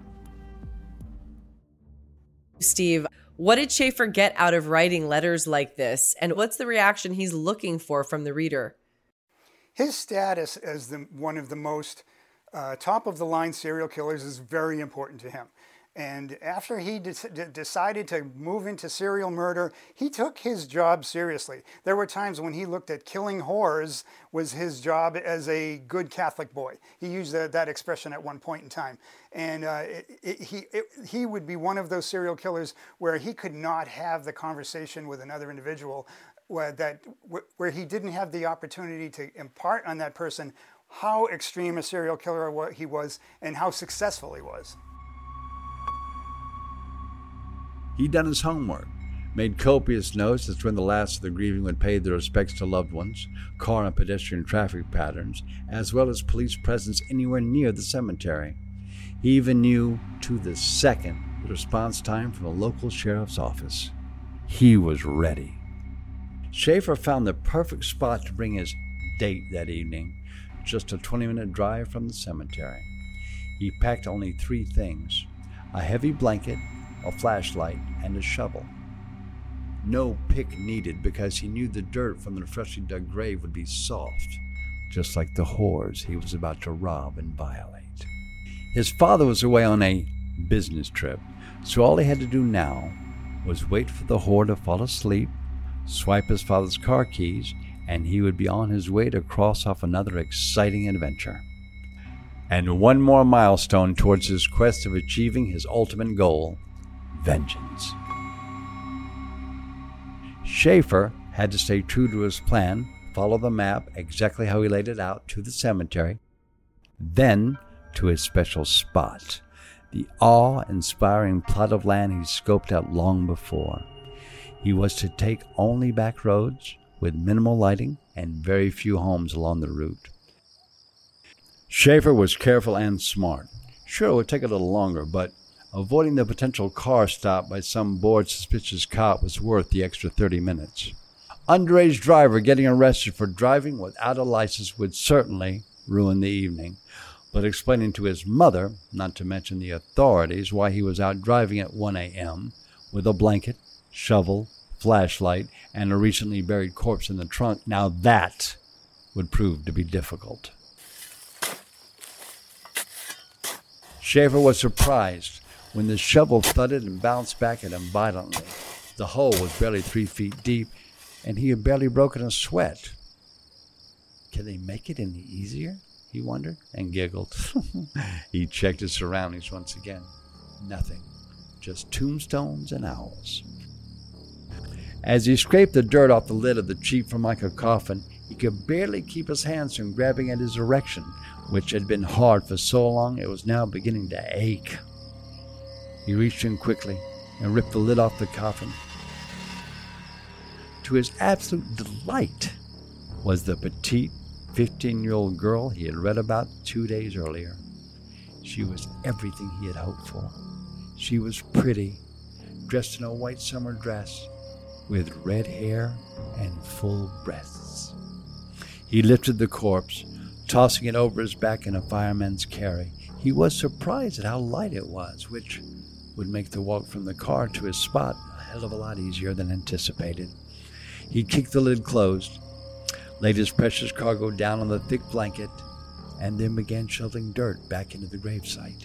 Steve, what did Schaefer get out of writing letters like this? And what's the reaction he's looking for from the reader? His status as one of the most top-of-the-line serial killers is very important to him. And after he decided to move into serial murder, he took his job seriously. There were times when he looked at killing whores was his job as a good Catholic boy. He used that expression at one point in time. And he would be one of those serial killers where he could not have the conversation with another individual where he didn't have the opportunity to impart on that person how extreme a serial killer he was and how successful he was. He'd done his homework, made copious notes as to when the last of the grieving would pay their respects to loved ones, car and pedestrian traffic patterns, as well as police presence anywhere near the cemetery. He even knew to the second the response time from the local sheriff's office. He was ready. Schaefer found the perfect spot to bring his date that evening, just a 20-minute drive from the cemetery. He packed only 3 things: a heavy blanket, a flashlight, and a shovel. No pick needed because he knew the dirt from the freshly dug grave would be soft, just like the whores he was about to rob and violate. His father was away on a business trip, so all he had to do now was wait for the whore to fall asleep, swipe his father's car keys, and he would be on his way to cross off another exciting adventure. And one more milestone towards his quest of achieving his ultimate goal, vengeance. Schaefer had to stay true to his plan, follow the map exactly how he laid it out to the cemetery, then to his special spot, the awe-inspiring plot of land he scoped out long before. He was to take only back roads with minimal lighting and very few homes along the route. Schaefer was careful and smart. Sure, it would take a little longer, but avoiding the potential car stop by some bored, suspicious cop was worth the extra 30 minutes. Underage driver getting arrested for driving without a license would certainly ruin the evening, but explaining to his mother, not to mention the authorities, why he was out driving at 1 a.m. with a blanket, shovel, flashlight, and a recently buried corpse in the trunk, now that would prove to be difficult. Schaefer was surprised when the shovel thudded and bounced back at him violently. The hole was barely 3 feet deep, and he had barely broken a sweat. Can they make it any easier? He wondered and giggled. He checked his surroundings once again. Nothing, just tombstones and owls. As he scraped the dirt off the lid of the cheap Formica coffin, he could barely keep his hands from grabbing at his erection, which had been hard for so long it was now beginning to ache. He reached in quickly and ripped the lid off the coffin. To his absolute delight was the petite 15-year-old girl he had read about 2 days earlier. She was everything he had hoped for. She was pretty, dressed in a white summer dress, with red hair and full breasts. He lifted the corpse, tossing it over his back in a fireman's carry. He was surprised at how light it was, which would make the walk from the car to his spot a hell of a lot easier than anticipated. He kicked the lid closed, laid his precious cargo down on the thick blanket, and then began shoveling dirt back into the gravesite.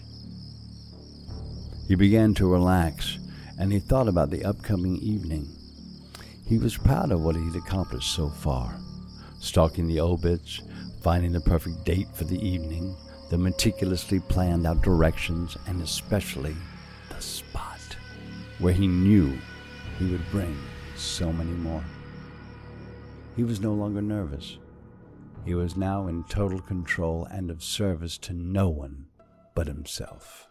He began to relax, and he thought about the upcoming evening. He was proud of what he'd accomplished so far, stalking the obits, finding the perfect date for the evening, the meticulously planned out directions, and especially the spot where he knew he would bring so many more. He was no longer nervous. He was now in total control and of service to no one but himself.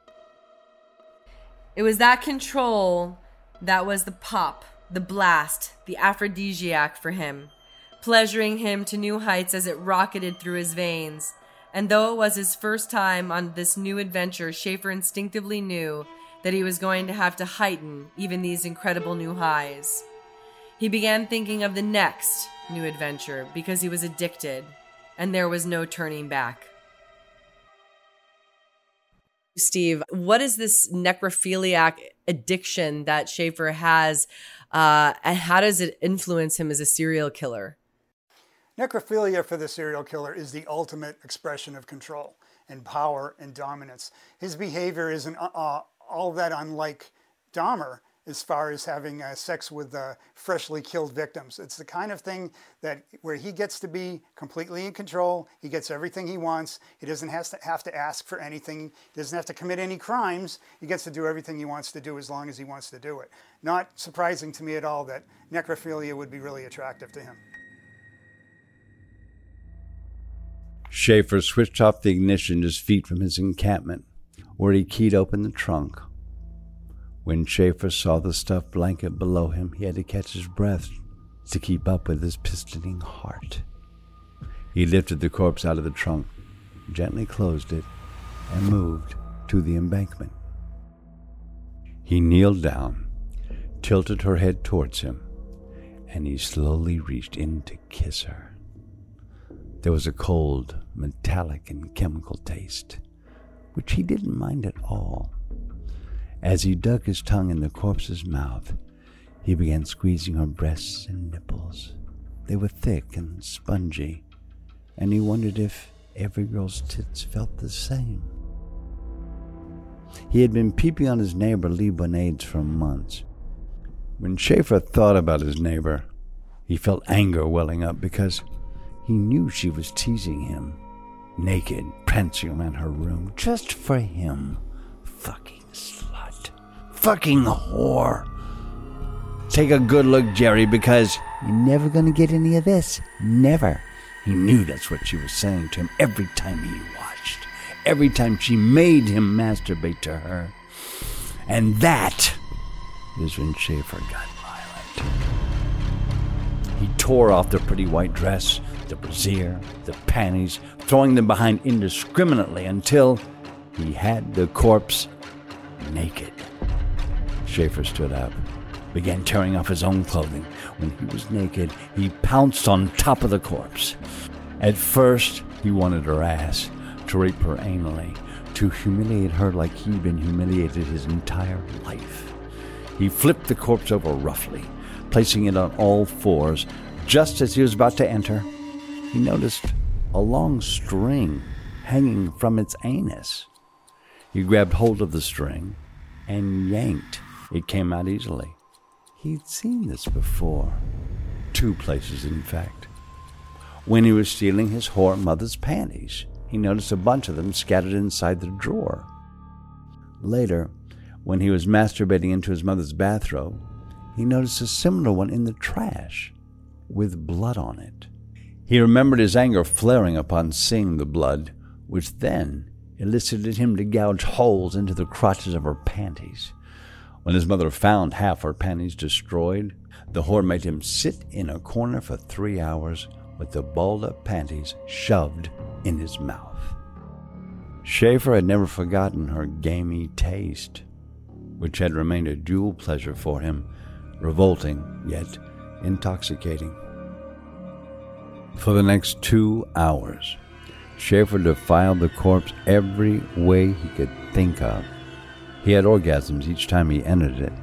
It was that control that was the pop, the blast, the aphrodisiac for him, pleasuring him to new heights as it rocketed through his veins. And though it was his first time on this new adventure, Schaefer instinctively knew that he was going to have to heighten even these incredible new highs. He began thinking of the next new adventure because he was addicted, and there was no turning back. Steve, what is this necrophiliac addiction that Schaefer has, and how does it influence him as a serial killer? Necrophilia for the serial killer is the ultimate expression of control and power and dominance. His behavior isn't all that unlike Dahmer as far as having sex with freshly killed victims. It's the kind of thing that where he gets to be completely in control. He gets everything he wants. He doesn't have to ask for anything. He doesn't have to commit any crimes. He gets to do everything he wants to do as long as he wants to do it. Not surprising to me at all that necrophilia would be really attractive to him. Schaefer switched off the ignition just feet from his encampment, where he keyed open the trunk. When Schaefer saw the stuffed blanket below him, he had to catch his breath to keep up with his pistoning heart. He lifted the corpse out of the trunk, gently closed it, and moved to the embankment. He kneeled down, tilted her head towards him, and he slowly reached in to kiss her. There was a cold, metallic, and chemical taste, which he didn't mind at all. As he dug his tongue in the corpse's mouth, he began squeezing her breasts and nipples. They were thick and spongy, and he wondered if every girl's tits felt the same. He had been peeping on his neighbor Lee Bonades for months. When Schaefer thought about his neighbor, he felt anger welling up because he knew she was teasing him, naked, prancing around her room just for him. Fucking slut. Fucking whore. Take a good look, Jerry, because you're never gonna get any of this. Never. He knew that's what she was saying to him every time he watched. Every time she made him masturbate to her. And that is when Schaefer got violent. He tore off the pretty white dress, the brassiere, the panties, throwing them behind indiscriminately until he had the corpse naked. Schaefer stood up, began tearing off his own clothing. When he was naked, he pounced on top of the corpse. At first, he wanted her ass, to rape her anally, to humiliate her like he'd been humiliated his entire life. He flipped the corpse over roughly, placing it on all fours. Just as he was about to enter, he noticed a long string hanging from its anus. He grabbed hold of the string and yanked. It came out easily. He'd seen this before. 2 places, in fact. When he was stealing his whore mother's panties, he noticed a bunch of them scattered inside the drawer. Later, when he was masturbating into his mother's bathrobe, he noticed a similar one in the trash, with blood on it. He remembered his anger flaring upon seeing the blood, which then elicited him to gouge holes into the crotches of her panties. When his mother found half her panties destroyed, the whore made him sit in a corner for 3 hours with the balled-up panties shoved in his mouth. Schaefer had never forgotten her gamey taste, which had remained a dual pleasure for him, revolting yet intoxicating. For the next 2 hours, Schaefer defiled the corpse every way he could think of. He had orgasms each time he entered it.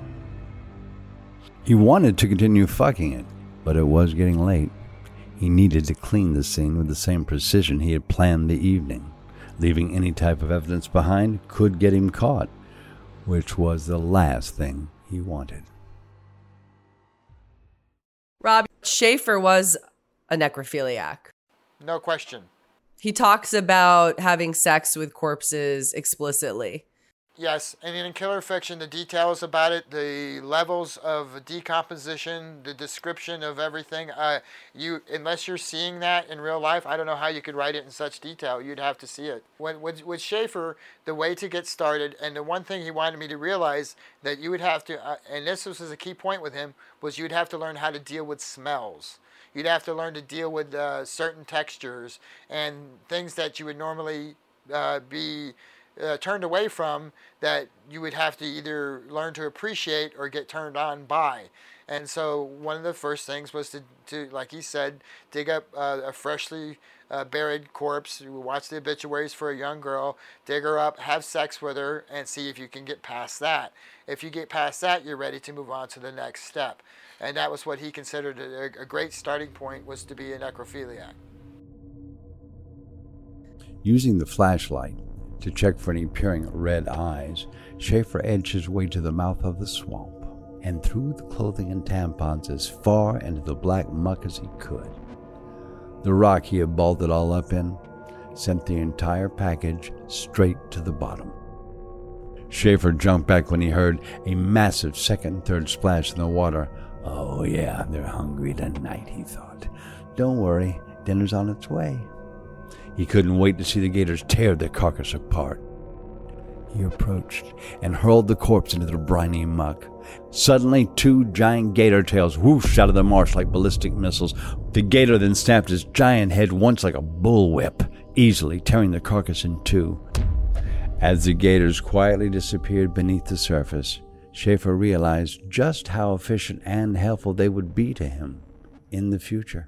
He wanted to continue fucking it, but it was getting late. He needed to clean the scene with the same precision he had planned the evening. Leaving any type of evidence behind could get him caught, which was the last thing he wanted. Rob, Schaefer was a necrophiliac. No question. He talks about having sex with corpses explicitly. Yes, and in Killer Fiction, the details about it, the levels of decomposition, the description of everything, unless you're seeing that in real life, I don't know how you could write it in such detail. You'd have to see it. With Schaefer, the way to get started, and the one thing he wanted me to realize that you would have to, and this was a key point with him, was you'd have to learn how to deal with smells. You'd have to learn to deal with certain textures and things that you would normally be turned away from, that you would have to either learn to appreciate or get turned on by. And so one of the first things was to like he said, dig up a freshly buried corpse, watch the obituaries for a young girl, dig her up, have sex with her, and see if you can get past that. If you get past that, you're ready to move on to the next step. And that was what he considered a great starting point, was to be a necrophiliac. Using the flashlight to check for any peering red eyes, Schaefer edged his way to the mouth of the swamp and threw the clothing and tampons as far into the black muck as he could. The rock he had balled it all up in sent the entire package straight to the bottom. Schaefer jumped back when he heard a massive second and third splash in the water. Oh yeah, they're hungry tonight, he thought. Don't worry, dinner's on its way. He couldn't wait to see the gators tear the carcass apart. He approached and hurled the corpse into the briny muck. Suddenly, 2 giant gator tails whooshed out of the marsh like ballistic missiles. The gator then snapped his giant head once like a bullwhip, easily tearing the carcass in 2. As the gators quietly disappeared beneath the surface, Schaefer realized just how efficient and helpful they would be to him in the future.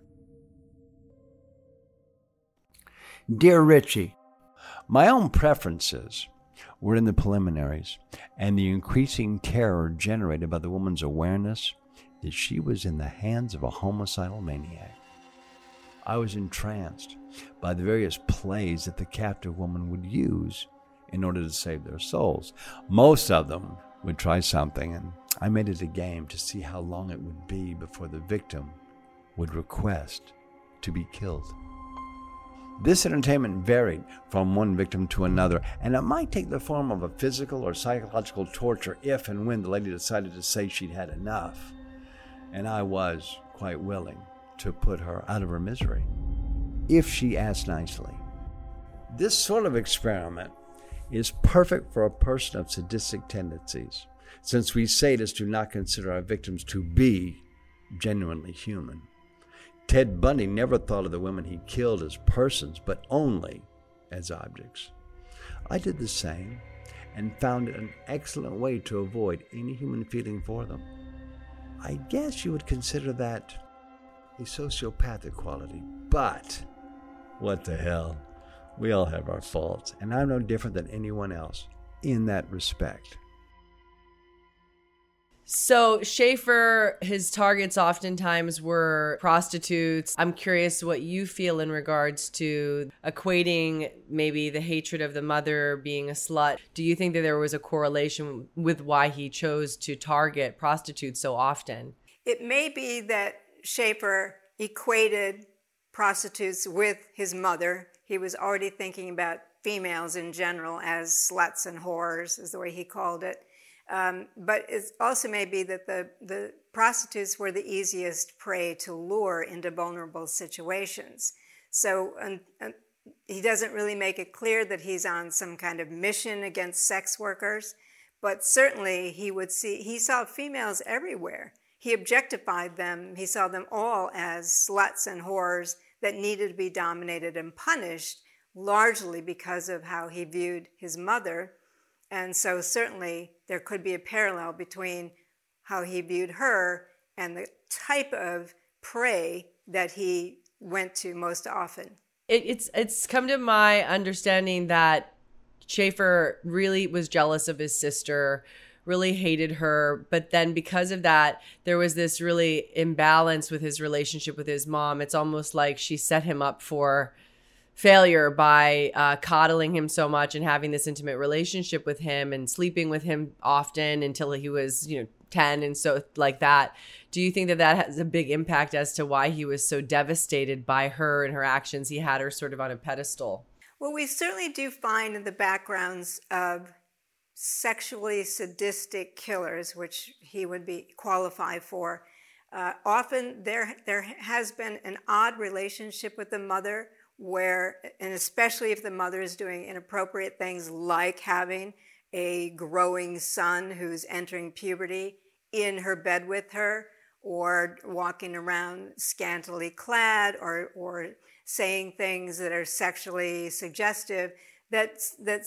Dear Richie, my own preferences were in the preliminaries, and the increasing terror generated by the woman's awareness that she was in the hands of a homicidal maniac. I was entranced by the various plays that the captive woman would use in order to save their souls. Most of them would try something, and I made it a game to see how long it would be before the victim would request to be killed. This entertainment varied from one victim to another, and it might take the form of a physical or psychological torture if and when the lady decided to say she'd had enough. And I was quite willing to put her out of her misery, if she asked nicely. This sort of experiment is perfect for a person of sadistic tendencies, since we sadists do not consider our victims to be genuinely human. Ted Bundy never thought of the women he killed as persons, but only as objects. I did the same and found it an excellent way to avoid any human feeling for them. I guess you would consider that a sociopathic quality, but what the hell? We all have our faults, and I'm no different than anyone else in that respect. So Schaefer, his targets oftentimes were prostitutes. I'm curious what you feel in regards to equating maybe the hatred of the mother being a slut. Do you think that there was a correlation with why he chose to target prostitutes so often? It may be that Schaefer equated prostitutes with his mother. He was already thinking about females in general as sluts and whores, is the way he called it. But it also may be that the prostitutes were the easiest prey to lure into vulnerable situations. So he doesn't really make it clear that he's on some kind of mission against sex workers, but certainly he saw females everywhere. He objectified them. He saw them all as sluts and whores that needed to be dominated and punished, largely because of how he viewed his mother. And so certainly there could be a parallel between how he viewed her and the type of prey that he went to most often. It's come to my understanding that Schaefer really was jealous of his sister, really hated her, but then because of that, there was this really imbalance with his relationship with his mom. It's almost like she set him up for failure by coddling him so much and having this intimate relationship with him and sleeping with him often until he was 10 and so like that. Do you think that has a big impact as to why he was so devastated by her and her actions? He had her sort of on a pedestal. Well, we certainly do find in the backgrounds of sexually sadistic killers, which he would be qualified for, often there has been an odd relationship with the mother where, and especially if the mother is doing inappropriate things like having a growing son who's entering puberty in her bed with her, or walking around scantily clad, or saying things that are sexually suggestive, that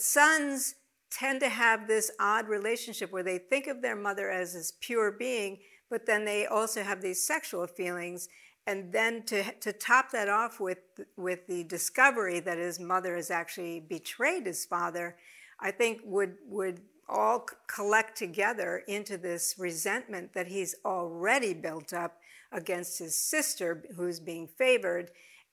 sons tend to have this odd relationship where they think of their mother as this pure being, but then they also have these sexual feelings. And then to top that off with the discovery that his mother has actually betrayed his father, I think would all collect together into this resentment that he's already built up against his sister, who's being favored,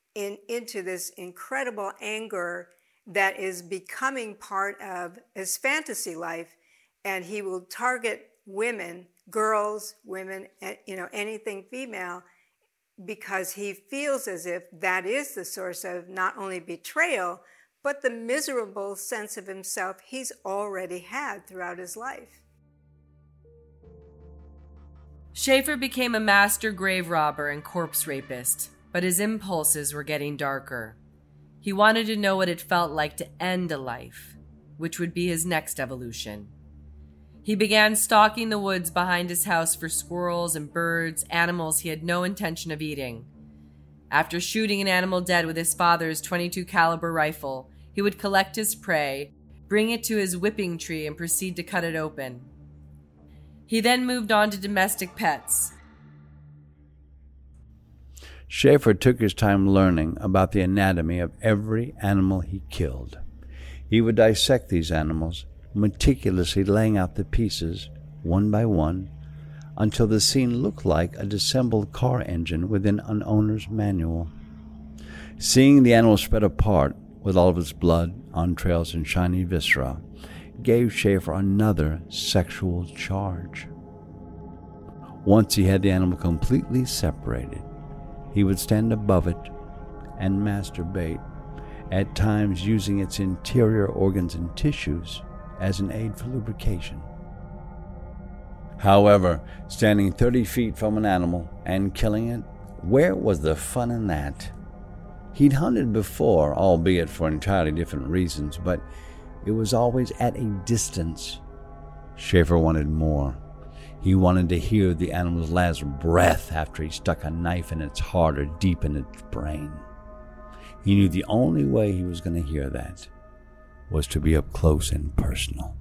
into this incredible anger that is becoming part of his fantasy life. And he will target women, girls, women, anything female, because he feels as if that is the source of not only betrayal, but the miserable sense of himself he's already had throughout his life. Schaefer became a master grave robber and corpse rapist, but his impulses were getting darker. He wanted to know what it felt like to end a life, which would be his next evolution. He began stalking the woods behind his house for squirrels and birds, animals he had no intention of eating. After shooting an animal dead with his father's .22 caliber rifle, he would collect his prey, bring it to his whipping tree, and proceed to cut it open. He then moved on to domestic pets. Schaefer took his time learning about the anatomy of every animal he killed. He would dissect these animals, meticulously laying out the pieces, one by one, until the scene looked like a disassembled car engine within an owner's manual. Seeing the animal spread apart with all of its blood, entrails, and shiny viscera, gave Schaefer another sexual charge. Once he had the animal completely separated, he would stand above it and masturbate, at times using its interior organs and tissues as an aid for lubrication. However, standing 30 feet from an animal and killing it, where was the fun in that? He'd hunted before, albeit for entirely different reasons, but it was always at a distance. Schaefer wanted more. He wanted to hear the animal's last breath after he stuck a knife in its heart or deep in its brain. He knew the only way he was going to hear that was to be up close and personal.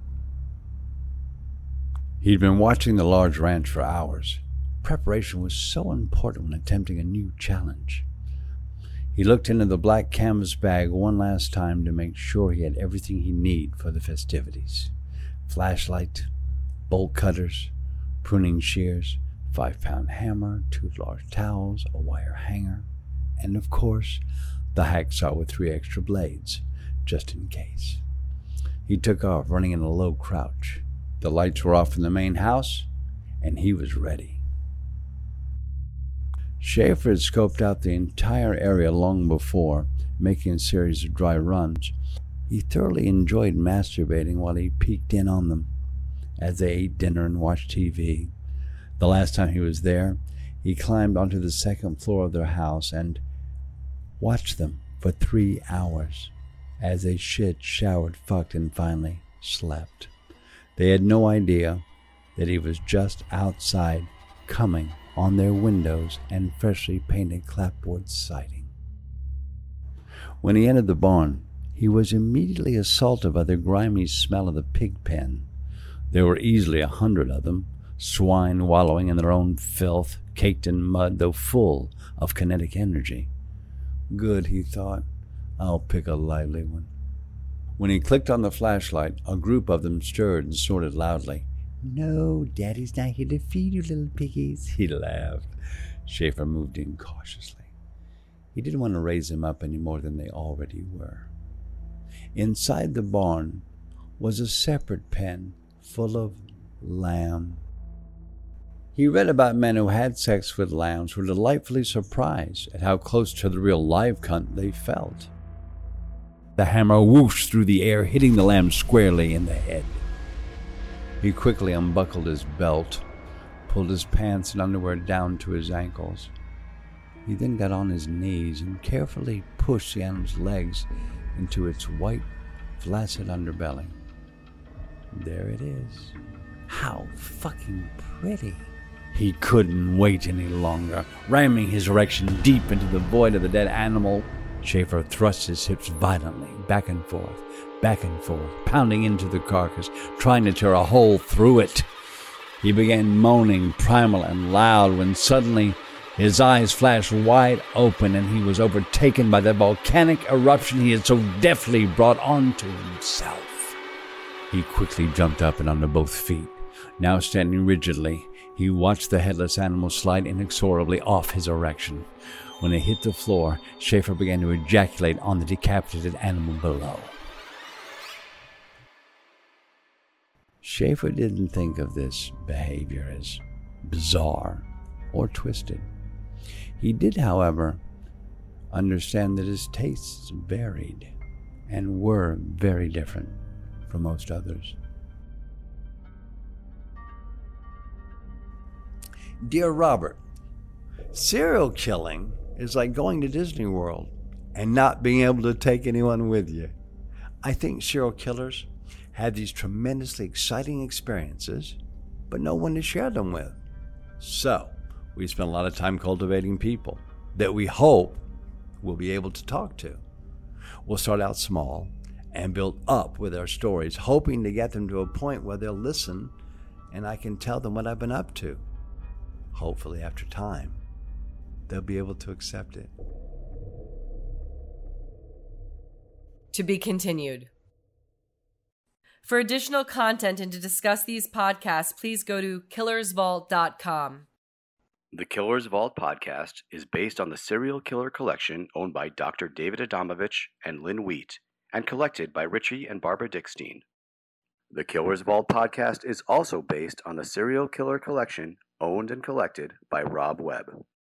He'd been watching the large ranch for hours. Preparation was so important when attempting a new challenge. He looked into the black canvas bag one last time to make sure he had everything he needed for the festivities. Flashlight, bolt cutters, pruning shears, 5-pound hammer, 2 large towels, a wire hanger, and of course, the hacksaw with 3 extra blades, just in case. He took off, running in a low crouch. The lights were off in the main house, and he was ready. Schaefer had scoped out the entire area long before, making a series of dry runs. He thoroughly enjoyed masturbating while he peeked in on them as they ate dinner and watched TV. The last time he was there, he climbed onto the second floor of their house and watched them for 3 hours as they shit, showered, fucked, and finally slept. They had no idea that he was just outside, coming on their windows and freshly painted clapboard siding. When he entered the barn, he was immediately assaulted by the grimy smell of the pig pen. There were easily 100 of them, swine wallowing in their own filth, caked in mud, though full of kinetic energy. Good, he thought. I'll pick a lively one. When he clicked on the flashlight, a group of them stirred and snorted loudly. No, Daddy's not here to feed you, little piggies, he laughed. Schaefer moved in cautiously. He didn't want to raise them up any more than they already were. Inside the barn was a separate pen full of lamb. He read about men who had sex with lambs who were delightfully surprised at how close to the real live cunt they felt. The hammer whooshed through the air, hitting the lamb squarely in the head. He quickly unbuckled his belt, pulled his pants and underwear down to his ankles. He then got on his knees and carefully pushed the animal's legs into its white, flaccid underbelly. There it is. How fucking pretty. He couldn't wait any longer. Ramming his erection deep into the void of the dead animal, Schaefer thrust his hips violently, back and forth, pounding into the carcass, trying to tear a hole through it. He began moaning, primal and loud, when suddenly his eyes flashed wide open and he was overtaken by the volcanic eruption he had so deftly brought onto himself. He quickly jumped up and onto both feet. Now standing rigidly, he watched the headless animal slide inexorably off his erection. When it hit the floor, Schaefer began to ejaculate on the decapitated animal below. Schaefer didn't think of this behavior as bizarre or twisted. He did, however, understand that his tastes varied and were very different from most others. Dear Robert, serial killing is like going to Disney World and not being able to take anyone with you. I think serial killers have these tremendously exciting experiences, but no one to share them with. So, we spend a lot of time cultivating people that we hope we'll be able to talk to. We'll start out small and build up with our stories, hoping to get them to a point where they'll listen and I can tell them what I've been up to. Hopefully, after time, they'll be able to accept it. To be continued. For additional content and to discuss these podcasts, please go to killersvault.com. The Killer's Vault podcast is based on the Serial Killer Collection owned by Dr. David Adamovich and Lynn Wheat and collected by Richie and Barbara Dickstein. The Killer's Vault podcast is also based on the Serial Killer Collection owned and collected by Rob Webb.